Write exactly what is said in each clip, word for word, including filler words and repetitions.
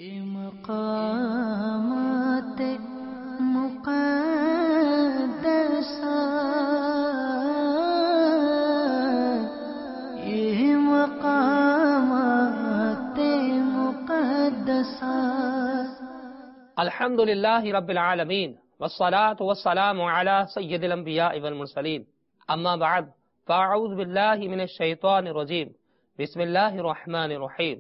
یہ مقامات مقدسہ، یہ مقامات مقدسہ۔ الحمد للہ رب العالمین والصلاة والسلام علی سید الانبیاء والمرسلین، اما بعد فاعوذ باللہ من الشیطان الرجیم، بسم اللہ الرحمن الرحیم۔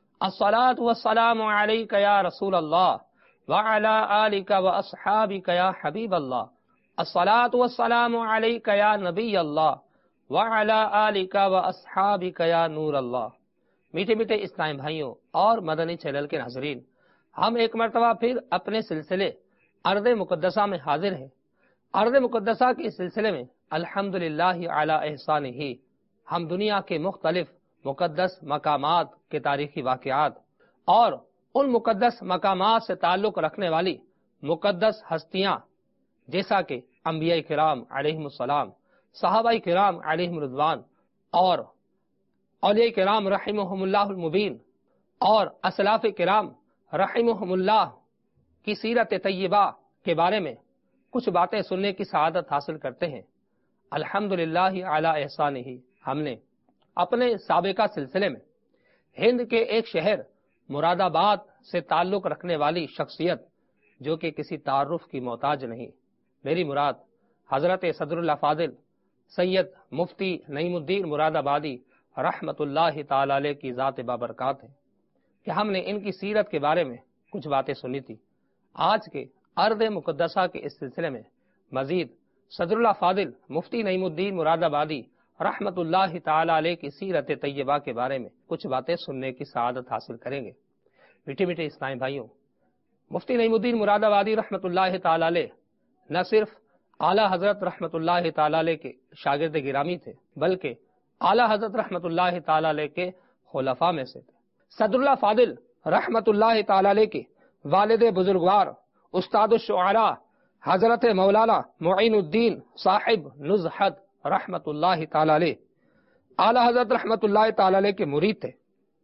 الصلاة والسلام علیک یا رسول اللہ وعلی آلک واصحابک یا حبیب اللہ۔ الصلاة والسلام علیک یا نبی اللہ وعلی آلک واصحابک یا نور اللہ۔ میٹھے میٹھے اسلام بھائیوں اور مدنی چینل کے ناظرین، ہم ایک مرتبہ پھر اپنے سلسلے ارض مقدسہ میں حاضر ہیں۔ ارض مقدسہ کے سلسلے میں الحمدللہ علی احسانہ ہم دنیا کے مختلف مقدس مقامات کے تاریخی واقعات اور ان مقدس مقامات سے تعلق رکھنے والی مقدس ہستیاں جیسا کہ انبیاء کرام علیہم السلام، صحابہ کرام علیہم رضوان اور اولیاء کرام رحمہم اللہ المبین اور اسلاف کرام رحمہم اللہ کی سیرت طیبہ کے بارے میں کچھ باتیں سننے کی سعادت حاصل کرتے ہیں۔ الحمدللہ علی احسانہ ہم نے اپنے سابقہ سلسلے میں ہند کے ایک شہر مراد آباد سے تعلق رکھنے والی شخصیت جو کہ کسی تعارف کی محتاج نہیں، میری مراد حضرت صدر اللہ فاضل سید مفتی نعیم الدین مراد آبادی رحمت اللہ تعالی علیہ کی ذات بابرکات ہے کہ ہم نے ان کی سیرت کے بارے میں کچھ باتیں سنی تھی۔ آج کے ارض مقدسہ کے اس سلسلے میں مزید صدر اللہ فاضل مفتی نعیم الدین مراد آبادی رحمت اللہ تعالی علیہ کی سیرت طیبہ کے بارے میں کچھ باتیں سننے کی سعادت حاصل کریں گے۔ میٹھے میٹھے اسلامی بھائیوں، مفتی نعیم الدین مراد آبادی رحمت اللہ تعالی علیہ نہ صرف اعلیٰ حضرت رحمت اللہ تعالی علیہ کے شاگرد گرامی تھے بلکہ اعلیٰ حضرت رحمت اللہ تعالی علیہ کے خلفاء میں سے تھے۔ صدر اللہ فاضل رحمت اللہ تعالی علیہ کے والد بزرگوار استاد الشعراء حضرت مولانا معین الدین صاحب نزہت رحمت اللہ تعالی علیہ اعلی حضرت رحمت اللہ تعالی علیہ کے مرید تھے۔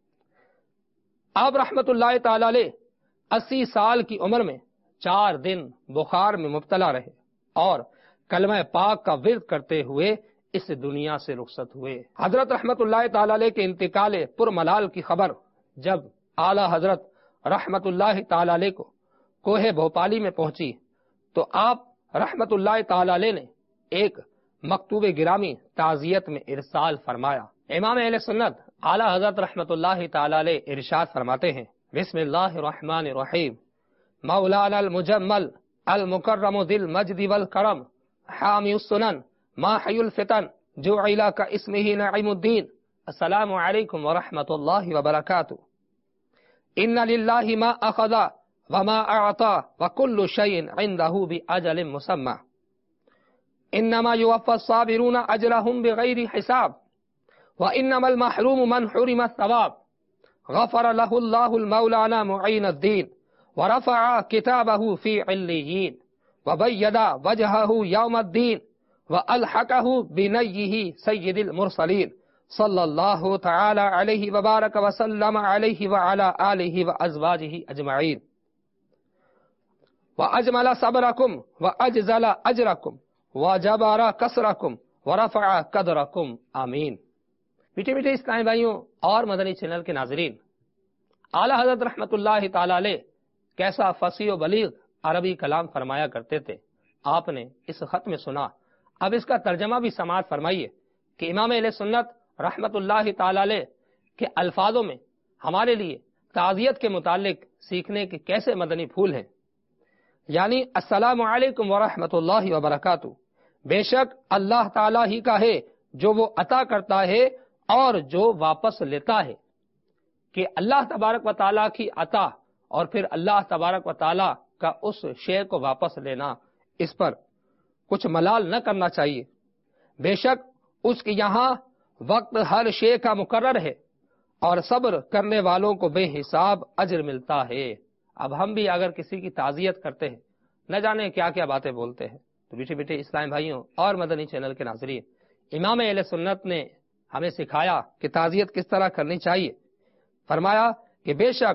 آپ رحمت اللہ تعالی علیہ اسی سال کی عمر میں چار دن بخار میں مبتلا رہے اور کلمہ پاک کا ورد کرتے ہوئے اس دنیا سے رخصت ہوئے۔ حضرت رحمت اللہ تعالی علیہ کے انتقال پر ملال کی خبر جب اعلی حضرت رحمت اللہ تعالی علیہ کو کوہ بھوپالی میں پہنچی تو آپ رحمت اللہ تعالی علیہ نے ایک مکتوب گرامی تعزیت میں ارسال فرمایا۔ امام اہل سنت اعلی حضرت رحمت اللہ تعالی علیہ ارشاد فرماتے ہیں، بسم اللہ الرحمن الرحیم، مولانا المجمل المکرم ذی المجد والکرم حامی السنن ماحی الفتن جعل کاسمہ نعیم الدین، السلام علیکم ورحمۃ اللہ وبرکاتہ۔ ان للہ ما اخذ وما اعطى وكل شيء عنده باجل مسمى، انما يوفى الصابرون اجرهم بغير حساب وانما المحروم من حرم الثواب۔ غفر له الله المولانا معين الدين ورفع كتابه في عليين وبيض وجهه يوم الدين والحقه بنيه سيد المرسلين صلى الله تعالى عليه وبارك وسلم عليه وعلى آله وازواجه اجمعين واجمل صبركم واجزل اجركم وجبر کسرکم ورفع قدرکم آمین۔ میٹھے میٹھے اسلامی بھائیوں اور مدنی چینل کے ناظرین، اعلیٰ حضرت رحمت اللہ تعالی علیہ کیسا فصیح و بلیغ عربی کلام فرمایا کرتے تھے، آپ نے اس خط میں سنا۔ اب اس کا ترجمہ بھی سماعت فرمائیے کہ امام اہل سنت رحمت اللہ تعالی علیہ کے الفاظوں میں ہمارے لیے تعزیت کے متعلق سیکھنے کے کیسے مدنی پھول ہیں۔ یعنی السلام علیکم ورحمۃ اللہ وبرکاتہ، بے شک اللہ تعالیٰ ہی کا ہے جو وہ عطا کرتا ہے اور جو واپس لیتا ہے، کہ اللہ تبارک و تعالیٰ کی عطا اور پھر اللہ تبارک و تعالیٰ کا اس شے کو واپس لینا، اس پر کچھ ملال نہ کرنا چاہیے۔ بے شک اس کے یہاں وقت ہر شے کا مقرر ہے اور صبر کرنے والوں کو بے حساب اجر ملتا ہے۔ اب ہم بھی اگر کسی کی تعزیت کرتے ہیں، نہ جانے کیا کیا باتیں بولتے ہیں، تو بیٹے بیٹے اسلام بھائیوں اور مدنی چینل کے ناظرین، امام اہل سنت نے ہمیں سکھایا کہ تعزیت کس طرح کرنی چاہیے۔ فرمایا کہ بے شک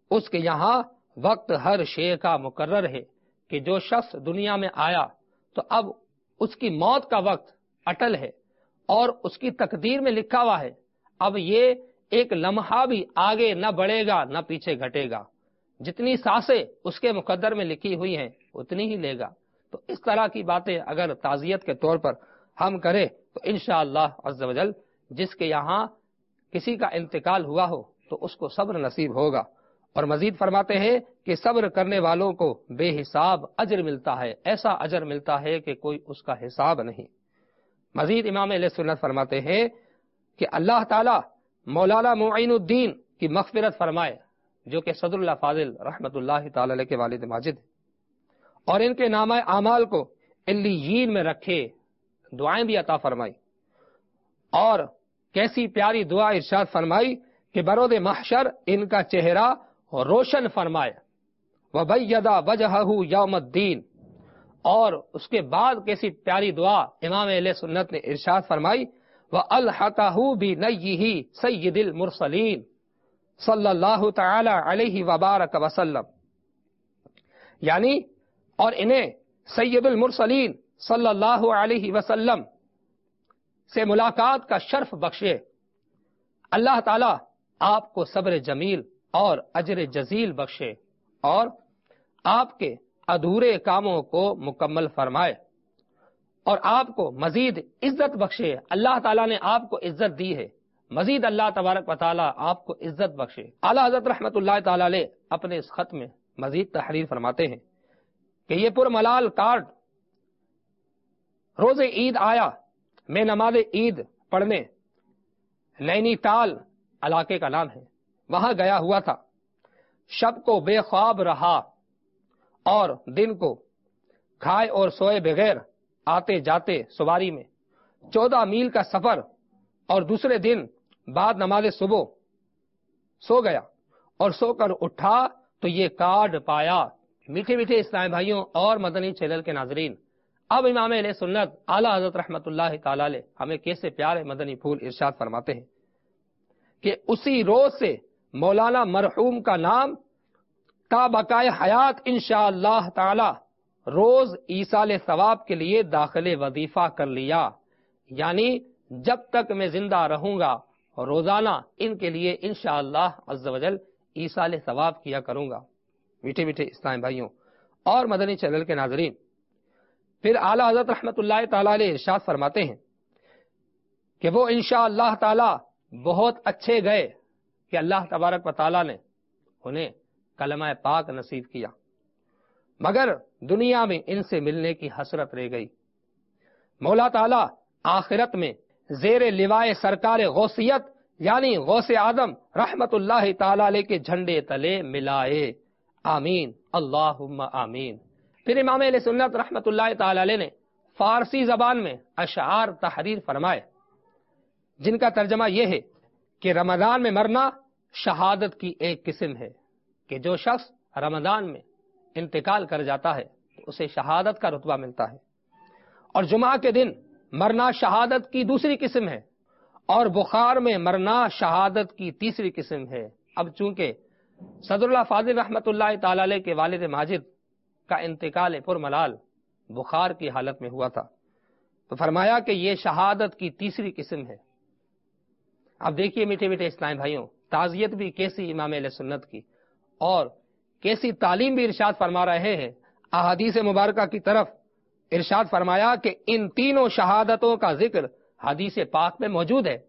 اس کے یہاں وقت ہر شے کا مقرر ہے کہ جو شخص دنیا میں آیا تو اب اس کی موت کا وقت اٹل ہے اور اس کی تقدیر میں لکھا ہوا ہے. اب یہ ایک لمحہ بھی آگے نہ بڑھے گا نہ پیچھے گھٹے گا. جتنی سانسیں اس کے مقدر میں لکھی ہوئی ہیں اتنی ہی لے گا. تو اس طرح کی باتیں اگر تعزیت کے طور پر ہم کریں تو انشاءاللہ عز و جل جس کے یہاں کسی کا انتقال ہوا ہو تو اس کو صبر نصیب ہوگا. اور مزید فرماتے ہیں کہ صبر کرنے والوں کو بے حساب اجر ملتا ہے، ایسا اجر ملتا ہے کہ کوئی اس کا حساب نہیں. مزید امام اہل سنت فرماتے ہیں کہ اللہ تعالی مولانا معین الدین کی مغفرت فرمائے جو کہ صدر اللہ فاضل رحمت اللہ تعالی علیہ کے والد ماجد ہیں، اور ان کے نامہ اعمال کو علیین میں رکھے، دعائیں بھی عطا فرمائی. اور کیسی پیاری دعا ارشاد فرمائی کہ برود محشر ان کا چہرہ روشن فرمائے. وَبَيَّضَ وَجْهَهُ يَوْمَ الدِّينِ. اور اس کے بعد کیسی پیاری دعا امام اہل سنت نے ارشاد فرمائی وَأَلْحَقَهُ بِنَيِّهِ سَيِّدِ الْمُرْسَلِينَ صلی اللہ تعالی علیہ وبارک وسلم. یعنی اور انہیں سید المرسلین صلی اللہ علیہ وسلم سے ملاقات کا شرف بخشے. اللہ تعالی آپ کو صبر جمیل اور اجر جزیل بخشے اور آپ کے ادھورے کاموں کو مکمل فرمائے اور آپ کو مزید عزت بخشے. اللہ تعالیٰ نے آپ کو عزت دی ہے، مزید اللہ تبارک و تعالیٰ آپ کو عزت بخشے. اعلیٰ حضرت رحمت اللہ تعالیٰ علیہ اپنے اس خط میں مزید تحریر فرماتے ہیں کہ یہ پر ملال کارڈ روز عید آیا میں نماز عید پڑھنے نینی تال علاقے کا نام ہے وہاں گیا ہوا تھا. شب کو بے خواب رہا اور دن کو کھائے اور سوئے بغیر آتے جاتے سواری میں چودہ میل کا سفر اور دوسرے دن بعد نماز صبح سو گیا اور سو کر اٹھا تو یہ کارڈ پایا. میٹھے میٹھے اسلام بھائیوں اور مدنی چینل کے ناظرین، اب امام علیہ سنت اعلیٰ حضرت رحمت اللہ تعالی علیہ ہمیں کیسے پیارے مدنی پھول ارشاد فرماتے ہیں کہ اسی روز سے مولانا مرحوم کا نام تا بقائے حیات انشاءاللہ تعالی روز ایصال ثواب کے لیے داخل وظیفہ کر لیا. یعنی جب تک میں زندہ رہوں گا روزانہ ان کے لیے انشاءاللہ عز و جل ایصال ثواب کیا کروں گا. میٹھے میٹھے اسلام بھائیوں اور مدنی چینل کے ناظرین، پھر اعلیٰ حضرت رحمت اللہ تعالی علیہ ارشاد فرماتے ہیں کہ وہ انشاءاللہ تعالی بہت اچھے گئے کہ اللہ تبارک و تعالی نے انہیں کلمہ پاک نصیب کیا، مگر دنیا میں ان سے ملنے کی حسرت رہ گئی. مولا تعالی آخرت میں زیر لوائے سرکار غوثیت یعنی غوث اعظم رحمت اللہ تعالی علیہ کے جھنڈے تلے ملائے. آمین اللہم آمین. پھر امام علیہ سنت رحمت اللہ تعالی علیہ نے فارسی زبان میں اشعار تحریر فرمائے جن کا ترجمہ یہ ہے کہ رمضان میں مرنا شہادت کی ایک قسم ہے، کہ جو شخص رمضان میں انتقال کر جاتا ہے تو اسے شہادت کا رتبہ ملتا ہے، اور جمعہ کے دن مرنا شہادت کی دوسری قسم ہے، اور بخار میں مرنا شہادت کی تیسری قسم ہے. اب چونکہ صدر اللہ فاضل رحمت اللہ تعالی علیہ کے والد ماجد کا انتقال پر ملال بخار کی حالت میں ہوا تھا تو فرمایا کہ یہ شہادت کی تیسری قسم ہے. اب دیکھیے میٹھے میٹھے اسلام بھائیوں، تعزیت بھی کیسی امام علیہ سنت کی اور کیسی تعلیم بھی ارشاد فرما رہے ہیں. احادیث مبارکہ کی طرف ارشاد فرمایا کہ ان تینوں شہادتوں کا ذکر حدیث پاک میں موجود ہے.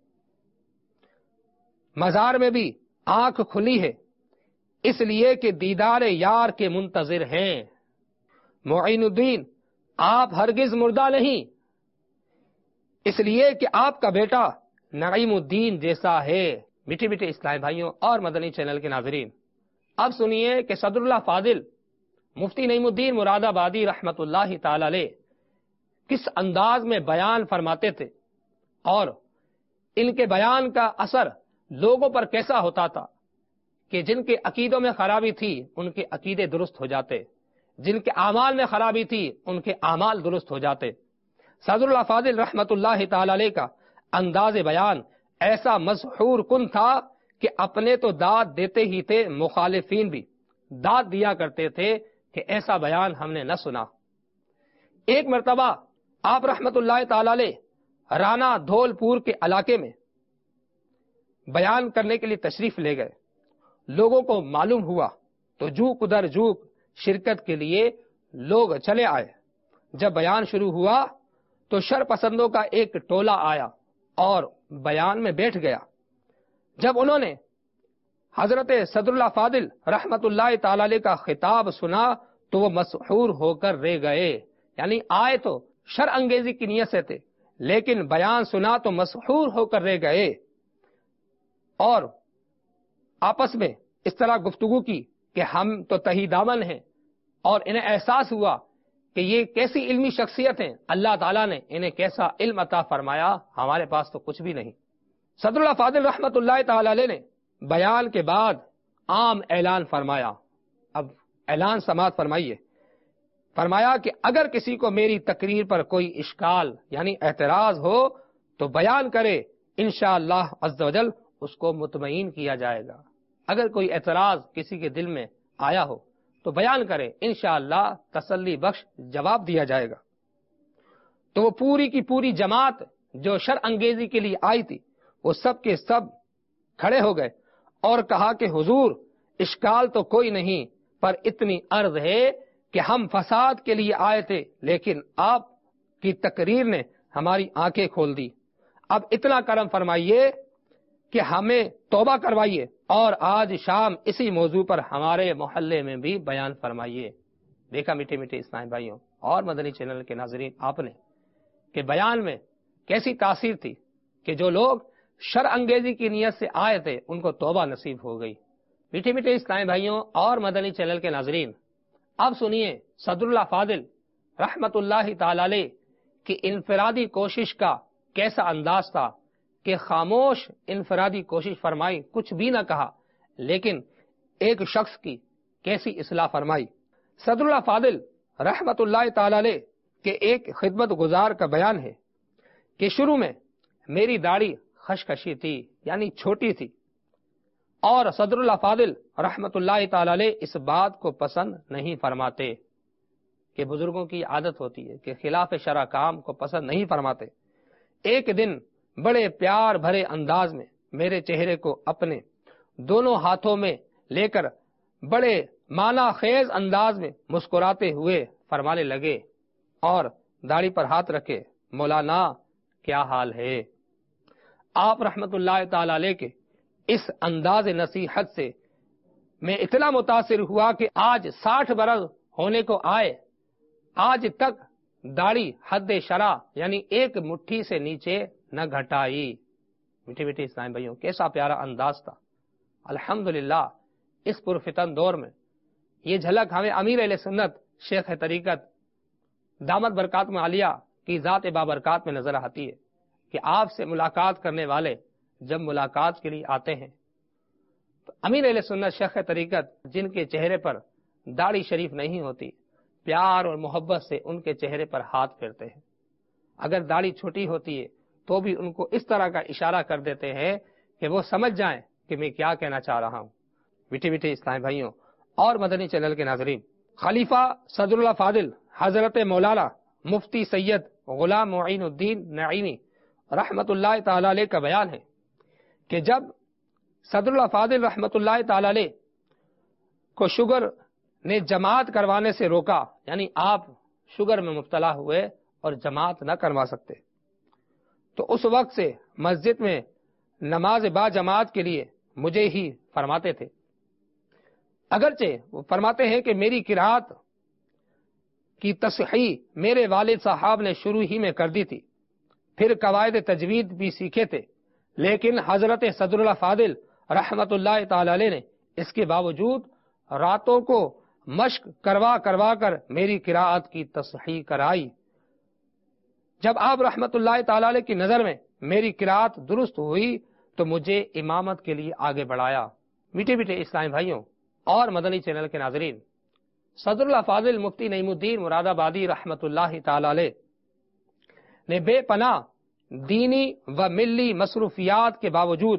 مزار میں بھی آنکھ کھلی ہے اس لیے کہ دیدار یار کے منتظر ہیں. معین الدین آپ ہرگز مردہ نہیں اس لیے کہ آپ کا بیٹا نعیم الدین جیسا ہے. میٹھے میٹھے اسلام بھائیوں اور مدنی چینل کے ناظرین، اب سنیے کہ صدر اللہ فاضل مفتی نعیم الدین مراد آبادی رحمت اللہ تعالی علیہ کس انداز میں بیان فرماتے تھے اور ان کے بیان کا اثر لوگوں پر کیسا ہوتا تھا کہ جن کے عقیدوں میں خرابی تھی ان کے عقیدے درست ہو جاتے، جن کے اعمال میں خرابی تھی ان کے اعمال درست ہو جاتے. صدر اللہ فاضل رحمت اللہ تعالی علیہ کا انداز بیان ایسا مسحور کن تھا کہ اپنے تو داد دیتے ہی تھے، مخالفین بھی داد دیا کرتے تھے کہ ایسا بیان ہم نے نہ سنا۔ ایک مرتبہ آپ رحمت اللہ تعالی علیہ رانا دھول پور کے علاقے میں بیان کرنے کے لیے تشریف لے گئے۔ لوگوں کو معلوم ہوا تو جوک ادھر جوک شرکت کے لیے لوگ چلے آئے۔ جب بیان شروع ہوا تو شر پسندوں کا ایک ٹولہ آیا اور بیان میں بیٹھ گیا۔ جب انہوں نے حضرت صدر اللہ فاضل رحمت اللہ تعالی علیہ کا خطاب سنا تو وہ مسحور ہو کر رہ گئے، یعنی آئے تو شر انگیزی کی نیت سے تھے، لیکن بیان سنا تو مسحور ہو کر رہ گئے، اور آپس میں اس طرح گفتگو کی کہ ہم تو تہی دامن ہیں، اور انہیں احساس ہوا کہ یہ کیسی علمی شخصیت ہیں، اللہ تعالیٰ نے انہیں کیسا علم عطا فرمایا، ہمارے پاس تو کچھ بھی نہیں۔ صدر اللہ فاضل رحمت اللہ تعالی علیہ نے بیان کے بعد عام اعلان فرمایا۔ اب اعلان سماعت فرمائیے۔ فرمایا کہ اگر کسی کو میری تقریر پر کوئی اشکال یعنی اعتراض ہو تو بیان کرے، انشاءاللہ عز و جل اس کو مطمئن کیا جائے گا۔ اگر کوئی اعتراض کسی کے دل میں آیا ہو تو بیان کرے، انشاءاللہ تسلی بخش جواب دیا جائے گا۔ تو وہ پوری کی پوری جماعت جو شر انگیزی کے لیے آئی تھی وہ سب کے سب کھڑے ہو گئے اور کہا کہ حضور اشکال تو کوئی نہیں، پر اتنی عرض ہے کہ ہم فساد کے لیے آئے تھے، لیکن آپ کی تقریر نے ہماری آنکھیں کھول دی۔ اب اتنا کرم فرمائیے کہ ہمیں توبہ کروائیے اور آج شام اسی موضوع پر ہمارے محلے میں بھی بیان فرمائیے۔ دیکھا میٹھے میٹھے اسلامی بھائیوں اور مدنی چینل کے ناظرین آپ نے کہ بیان میں کیسی تاثیر تھی کہ جو لوگ شر انگیزی کی نیت سے آئے تھے ان کو توبہ نصیب ہو گئی۔ میٹھے میٹھے اسلامی بھائیوں اور مدنی چینل کے ناظرین، اب سنیے صدر اللہ فاضل رحمت اللہ تعالی علیہ کی انفرادی کوشش کا کیسا انداز تھا کہ خاموش انفرادی کوشش فرمائی، کچھ بھی نہ کہا، لیکن ایک شخص کی کیسی اصلاح فرمائی۔ صدر اللہ فاضل رحمت اللہ تعالی علیہ کے ایک خدمت گزار کا بیان ہے کہ شروع میں میری داڑھی خشخشی تھی یعنی چھوٹی تھی، اور صدر اللہ فاضل رحمت اللہ تعالی علیہ اس بات کو پسند نہیں فرماتے کہ بزرگوں کی عادت ہوتی ہے کہ خلاف شرع کام کو پسند نہیں فرماتے۔ ایک دن بڑے پیار بھرے انداز میں میرے چہرے کو اپنے دونوں ہاتھوں میں لے کر بڑے معنی خیز انداز میں مسکراتے ہوئے فرمانے لگے اور داڑھی پر ہاتھ رکھے، مولانا کیا حال ہے؟ آپ رحمت اللہ تعالی علیہ کے اس انداز نصیحت سے میں اتنا متاثر ہوا کہ آج ساٹھ برس ہونے کو آئے آج تک داڑھی حد شرع یعنی ایک مٹھی سے نیچے نہ گھٹائی۔ میٹھے میٹھے اسلام بھائیوں کیسا پیارا انداز تھا۔ الحمدللہ اس پرفتن دور میں یہ جھلک ہمیں امیر اہل سنت شیخ طریقت دامت برکات میں عالیہ کی ذات بابرکات میں نظر آتی ہے کہ آپ سے ملاقات کرنے والے جب ملاقات کے لیے آتے ہیں تو امیر اہل سنت شیخ طریقت جن کے چہرے پر داڑھی شریف نہیں ہوتی، پیار اور محبت سے ان کے چہرے پر ہاتھ پھیرتے ہیں۔ اگر داڑھی چھوٹی ہوتی ہے تو بھی ان کو اس طرح کا اشارہ کر دیتے ہیں کہ وہ سمجھ جائیں کہ میں کیا کہنا چاہ رہا ہوں۔ میٹھے میٹھے اسلامی بھائیوں اور مدنی چینل کے ناظرین، خلیفہ صدر اللہ فاضل حضرت مولانا مفتی سید غلام معین الدین نعیمی رحمت اللہ تعالی علیہ کا بیان ہے کہ جب صدر اللہ فاضل رحمت اللہ تعالی علیہ کو شوگر نے جماعت کروانے سے روکا، یعنی آپ شوگر میں مبتلا ہوئے اور جماعت نہ کروا سکتے، تو اس وقت سے مسجد میں نماز با جماعت کے لیے مجھے ہی فرماتے تھے۔ اگرچہ وہ فرماتے ہیں کہ میری قرات کی تصحیح میرے والد صاحب نے شروع ہی میں کر دی تھی، پھر قواعد تجوید بھی سیکھے تھے، لیکن حضرت صدر اللہ فاضل رحمت اللہ تعالی علیہ نے اس کے باوجود راتوں کو مشق کروا کروا کر میری قراءت کی تصحیح کرائی۔ جب آپ رحمت اللہ تعالی علیہ کی نظر میں میری قراءت درست ہوئی تو مجھے امامت کے لیے آگے بڑھایا۔ میٹھے میٹھے اسلامی بھائیوں اور مدنی چینل کے ناظرین، صدر اللہ فاضل مفتی نعیم الدین مراد آبادی رحمت اللہ تعالی علیہ نے بے پناہ دینی و ملی مصروفیات کے باوجود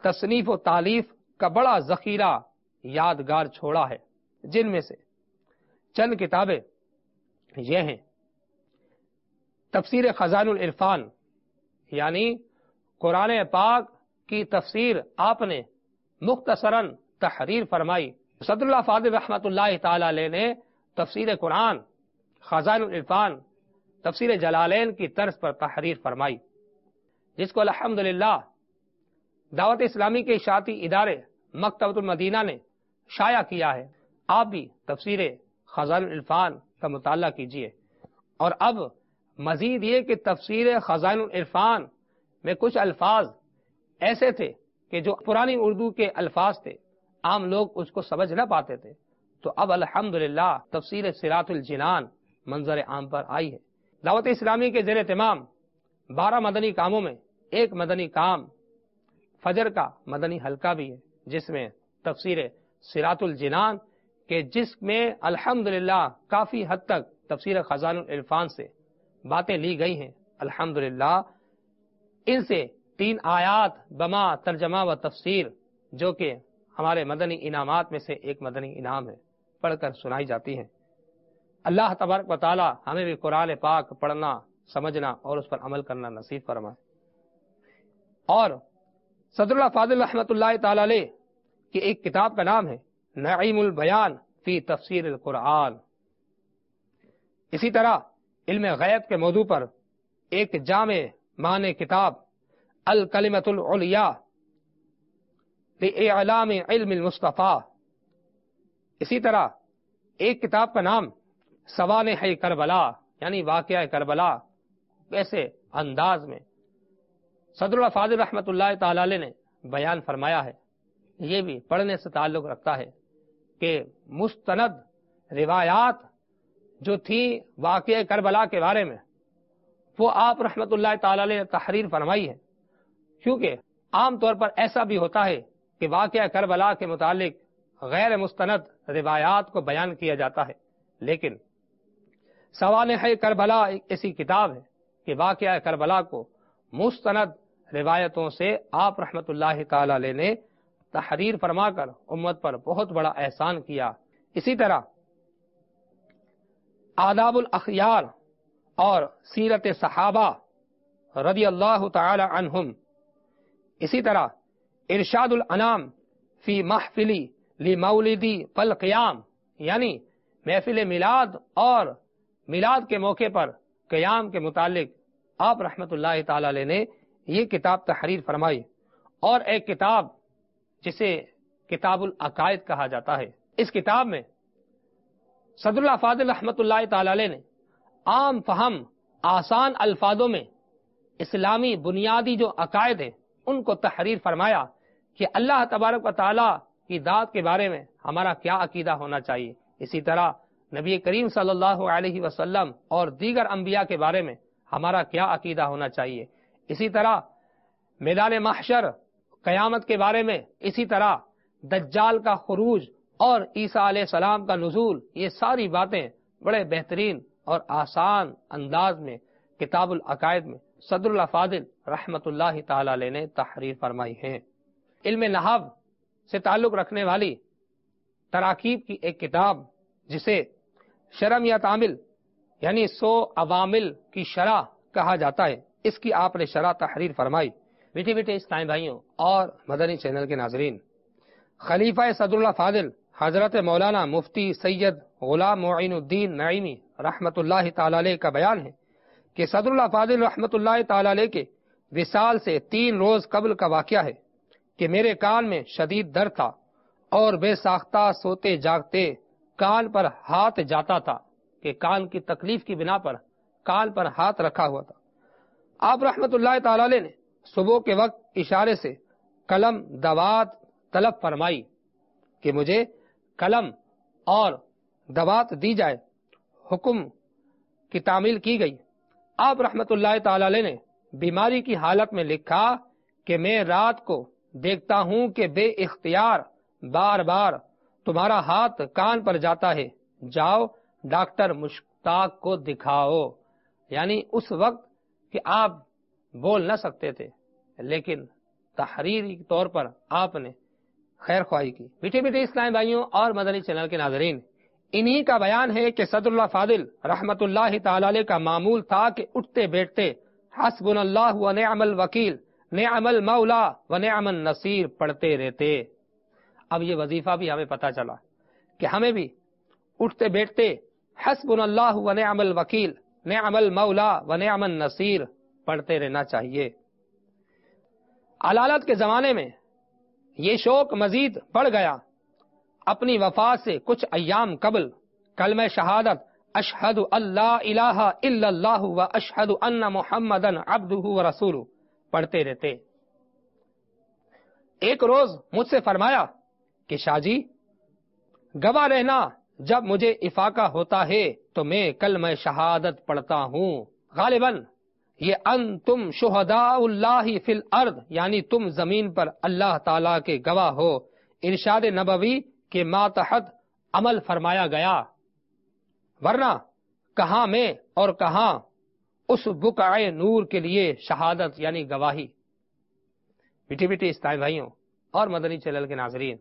تصنیف و تالیف کا بڑا ذخیرہ یادگار چھوڑا ہے، جن میں سے چند کتابیں یہ ہیں: تفسیر خزائن العرفان، یعنی قرآن پاک کی تفسیر آپ نے مختصراً تحریر فرمائی۔ صدر اللہ فاضل رحمۃ اللہ تعالی علیہ نے تفسیر قرآن خزائن العرفان تفسیر جلالین کی طرز پر تحریر فرمائی، جس کو الحمدللہ دعوت اسلامی کے اشاعتی ادارے مکتبۃ المدینہ نے شائع کیا ہے۔ آپ بھی تفسیر خزائن العرفان کا مطالعہ کیجیے۔ اور اب مزید یہ کہ تفسیر خزائن العرفان میں کچھ الفاظ ایسے تھے کہ جو پرانی اردو کے الفاظ تھے، عام لوگ اس کو سمجھ نہ پاتے تھے، تو اب الحمدللہ تفسیر صراط الجنان منظر عام پر آئی ہے۔ دعوت اسلامی کے زیر اہتمام بارہ مدنی کاموں میں ایک مدنی کام فجر کا مدنی حلقہ بھی ہے، جس میں تفسیر صراط الجنان کہ جس میں الحمدللہ کافی حد تک تفسیر خزائن العرفان سے باتیں لی گئی ہیں۔ الحمدللہ ان سے تین آیات بما ترجمہ و تفسیر، جو کہ ہمارے مدنی انعامات میں سے ایک مدنی انعام ہے، پڑھ کر سنائی جاتی ہیں۔ اللہ تبارک و تعالی ہمیں بھی قرآن پاک پڑھنا، سمجھنا اور اس پر عمل کرنا نصیب فرمائے۔ اور صدر اللہ فاضل رحمۃ اللہ تعالی علیہ کی ایک کتاب کا نام ہے نعیم البیان فی تفسیر القرآن۔ اسی طرح علم غیب کے موضوع پر ایک جامع معنی کتاب الکلمۃ العلیاء لإعلام علم المصطفیٰ۔ اسی طرح ایک کتاب کا نام سوانح کربلا، یعنی واقعہ کربلا کیسے انداز میں صدر اللہ فاضل رحمۃ اللہ تعالی علیہ نے بیان فرمایا ہے، یہ بھی پڑھنے سے تعلق رکھتا ہے کہ مستند روایات جو تھی واقعہ کربلا کے بارے میں، وہ آپ رحمۃ اللہ تعالی علیہ نے تحریر فرمائی ہے، کیونکہ عام طور پر ایسا بھی ہوتا ہے کہ واقعہ کربلا کے متعلق غیر مستند روایات کو بیان کیا جاتا ہے، لیکن سوانح کربلا ایک ایسی کتاب ہے کہ واقعہ کربلا کو مستند روایتوں سے آپ رحمۃ اللہ تعالی علیہ نے تحریر فرما کر امت پر بہت بڑا احسان کیا۔ اسی طرح آداب الاخیار اور سیرت صحابہ رضی اللہ تعالی عنہم، اسی طرح ارشاد الانام فی محفلی لمولدی فالقیام، یعنی محفل میلاد اور میلاد کے موقع پر قیام کے متعلق آپ رحمۃ اللہ تعالی علیہ نے یہ کتاب تحریر فرمائی۔ اور ایک کتاب جسے کتاب العقائد کہا جاتا ہے، اس کتاب میں صدر اللہ فاضل رحمۃ اللہ تعالی علیہ نے عام فہم آسان الفاظوں میں اسلامی بنیادی جو عقائد ہیں ان کو تحریر فرمایا کہ اللہ تبارک و تعالی کی ذات کے بارے میں ہمارا کیا عقیدہ ہونا چاہیے، اسی طرح نبی کریم صلی اللہ علیہ وسلم اور دیگر انبیاء کے بارے میں ہمارا کیا عقیدہ ہونا چاہیے، اسی طرح میدان محشر قیامت کے بارے میں، اسی طرح دجال کا خروج اور عیسیٰ علیہ السلام کا نزول، یہ ساری باتیں بڑے بہترین اور آسان انداز میں کتاب العقائد میں صدر اللہ فاضل رحمۃ اللہ تعالی علیہ نے تحریر فرمائی ہیں۔ علم نحو سے تعلق رکھنے والی تراکیب کی ایک کتاب جسے شرم یا تعامل یعنی سو عوامل کی شرح کہا جاتا ہے، اس کی آپ نے شرح تحریر فرمائی۔ بیٹے بیٹے اسلام بھائیوں اور مدنی چینل کے ناظرین، خلیفہ صدر اللہ فاضل حضرت مولانا مفتی سید غلام معین الدین نعیمی رحمت اللہ تعالی علیہ کا بیان ہے کہ صدر اللہ فاضل رحمت اللہ تعالی علیہ کے وصال سے تین روز قبل کا واقعہ ہے کہ میرے کان میں شدید درد تھا اور بے ساختہ سوتے جاگتے کان پر ہاتھ جاتا تھا، کہ کان کی تکلیف کی بنا پر کان پر ہاتھ رکھا ہوا تھا۔ آپ رحمت اللہ تعالی علیہ نے صبح کے وقت اشارے سے قلم دوات طلب فرمائی کہ مجھے قلم اور دوات دی جائے، حکم کی تعمیل کی گئی۔ آپ رحمت اللہ تعالی علیہ نے بیماری کی حالت میں لکھا کہ میں رات کو دیکھتا ہوں کہ بے اختیار بار بار تمہارا ہاتھ کان پر جاتا ہے، جاؤ ڈاکٹر مشتاق کو دکھاؤ۔ یعنی اس وقت کہ آپ بول نہ سکتے تھے، لیکن تحریری طور پر آپ نے خیر خواہی کی۔ میٹھے میٹھے اسلامی بھائیوں اور مدنی چینل کے ناظرین، انہی کا بیان ہے کہ صدر اللہ فاضل رحمت اللہ تعالی علیہ کا معمول تھا کہ اٹھتے بیٹھتے حسبنا اللہ و نعم الوکیل نعم المولا و نعم النصیر پڑھتے رہتے۔ اب یہ وظیفہ بھی ہمیں پتہ چلا کہ ہمیں بھی اٹھتے بیٹھتے حسبنا اللہ و نعم الوکیل نعم المولا و نعم النصیر پڑھتے رہنا چاہیے۔ علالت کے زمانے میں یہ شوق مزید بڑھ گیا۔ اپنی وفات سے کچھ ایام قبل کلمہ شہادت اشہد اللہ الہ الا اللہ و اشہد ان محمدن عبدہ و رسولہ پڑھتے رہتے۔ ایک روز مجھ سے فرمایا کہ شاہ جی، گواہ رہنا جب مجھے افاقہ ہوتا ہے تو میں کلمہ شہادت پڑھتا ہوں۔ غالباً یہ انتم شہداء اللہ فی الارض، یعنی تم زمین پر اللہ تعالی کے گواہ ہو، ارشاد نبوی کے ماتحت عمل فرمایا گیا، ورنہ کہاں میں اور کہاں اس بقعہ نور کے لیے شہادت یعنی گواہی۔ میٹھی میٹھی اسلامی بھائیوں اور مدنی چینل کے ناظرین،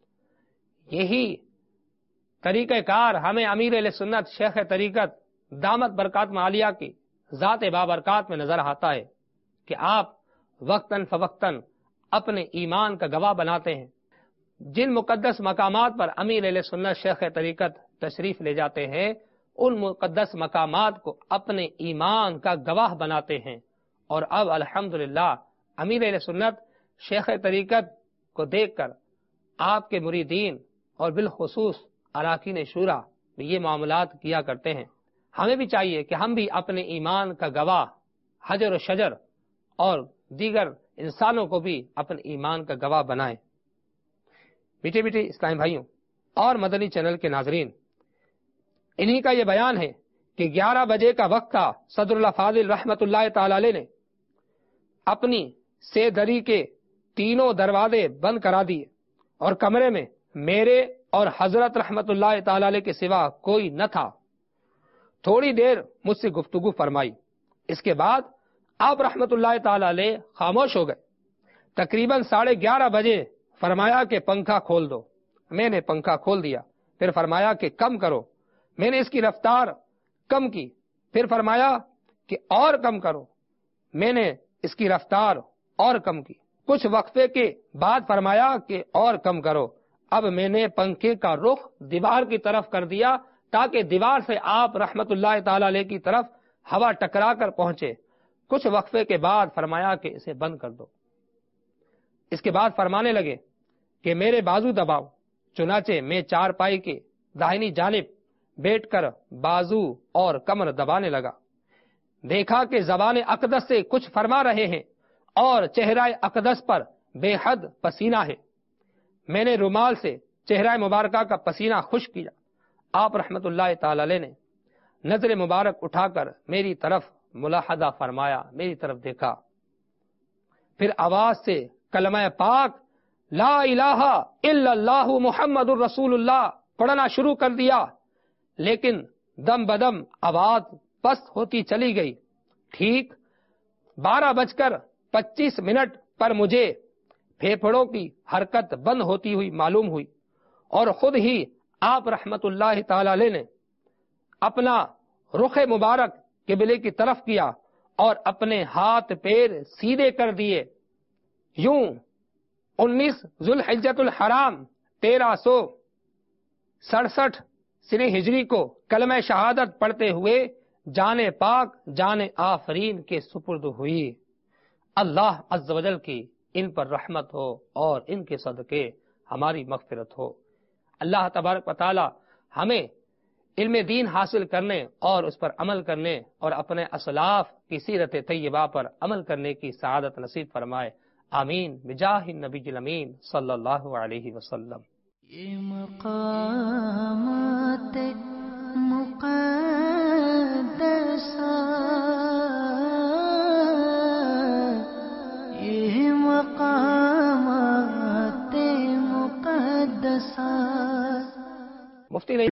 یہی طریقہ کار ہمیں امیر اہل سنت شیخ طریقت دامت برکات عالیہ کی ذات بابرکات میں نظر آتا ہے کہ آپ وقتاً فوقتاً اپنے ایمان کا گواہ بناتے ہیں۔ جن مقدس مقامات پر امیر اہل سنت شیخ طریقت تشریف لے جاتے ہیں، ان مقدس مقامات کو اپنے ایمان کا گواہ بناتے ہیں۔ اور اب الحمدللہ امیر اہل سنت شیخ طریقت کو دیکھ کر آپ کے مریدین اور بالخصوص اراکین شورا بھی یہ معاملات کیا کرتے ہیں۔ ہمیں بھی چاہیے کہ ہم بھی اپنے ایمان کا گواہ حجر و شجر اور دیگر انسانوں کو بھی اپنے ایمان کا گواہ بنائیں۔ میٹھے میٹھے اسلامی بھائیوں اور مدنی چینل کے ناظرین، انہی کا یہ بیان ہے کہ گیارہ بجے کا وقت تھا۔ صدر اللہ فاضل رحمت اللہ تعالی علیہ نے اپنی سے دری کے تینوں دروازے بند کرا دیے اور کمرے میں میرے اور حضرت رحمت اللہ تعالی علیہ کے سوا کوئی نہ تھا۔ تھوڑی دیر مجھ سے گفتگو فرمائی، اس کے بعد آپ رحمت اللہ تعالی علیہ خاموش ہو گئے۔ تقریباً ساڑھے گیارہ بجے فرمایا کہ پنکھا کھول دو۔ میں نے پنکھا کھول دیا۔ پھر فرمایا کہ کم کرو۔ میں نے اس کی رفتار کم کی۔ پھر فرمایا کہ اور کم کرو۔ میں نے اس کی رفتار اور کم کی۔ کچھ وقفے کے بعد فرمایا کہ اور کم کرو۔ اب میں نے پنکھے کا رخ دیوار کی طرف کر دیا تاکہ دیوار سے آپ رحمت اللہ تعالی علیہ کی طرف ہوا ٹکرا کر پہنچے۔ کچھ وقفے کے بعد فرمایا کہ اسے بند کر دو۔ اس کے بعد فرمانے لگے کہ میرے بازو دباؤ۔ چنانچہ میں چارپائی کے داہنی جانب بیٹھ کر بازو اور کمر دبانے لگا۔ دیکھا کہ زبان اقدس سے کچھ فرما رہے ہیں اور چہرہ اقدس پر بے حد پسینہ ہے۔ میں نے رومال سے چہرہ مبارکہ کا پسینہ خشک کیا۔ آپ رحمت اللہ تعالی علیہ نے نظر مبارک اٹھا کر میری طرف ملاحظہ فرمایا، میری طرف دیکھا، پھر آواز سے کلمہ پاک لا الہ الا اللہ محمد الرسول اللہ پڑھنا شروع کر دیا، لیکن دم بدم آواز پست ہوتی چلی گئی۔ ٹھیک بارہ بج کر پچیس منٹ پر مجھے پھیپھڑوں کی حرکت بند ہوتی ہوئی معلوم ہوئی اور خود ہی آپ رحمت اللہ تعالی علیہ نے اپنا رخ مبارک قبلے کی طرف کیا اور اپنے ہاتھ پیر سیدھے کر دیے۔ یوں انیس ذوالحجۃ الحرام تیرہ سو سڑسٹھ سنہ ہجری کو کلمہ شہادت پڑھتے ہوئے جان پاک جان آفرین کے سپرد ہوئی۔ اللہ عز و جل کی ان پر رحمت ہو اور ان کے صدقے ہماری مغفرت ہو۔ اللہ تبارک و تعالی ہمیں علم دین حاصل کرنے اور اس پر عمل کرنے اور اپنے اسلاف کی سیرت طیبہ پر عمل کرنے کی سعادت نصیب فرمائے، آمین بجاہ النبی الامین صلی اللہ علیہ وسلم۔ یہ مقامات مقدسہ یہ مقامات مقدسہ۔ مفتی